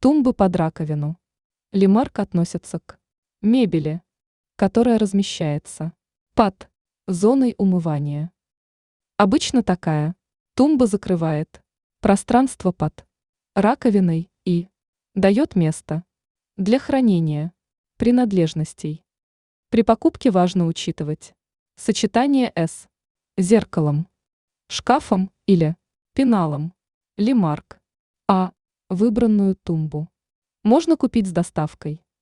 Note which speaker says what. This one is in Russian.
Speaker 1: Тумбы под раковину. Лимарк относится к мебели, которая размещается под зоной умывания. Обычно такая тумба закрывает пространство под раковиной и дает место для хранения принадлежностей. При покупке важно учитывать сочетание с зеркалом, шкафом или пеналом. Лимарк. А выбранную тумбу можно купить с доставкой.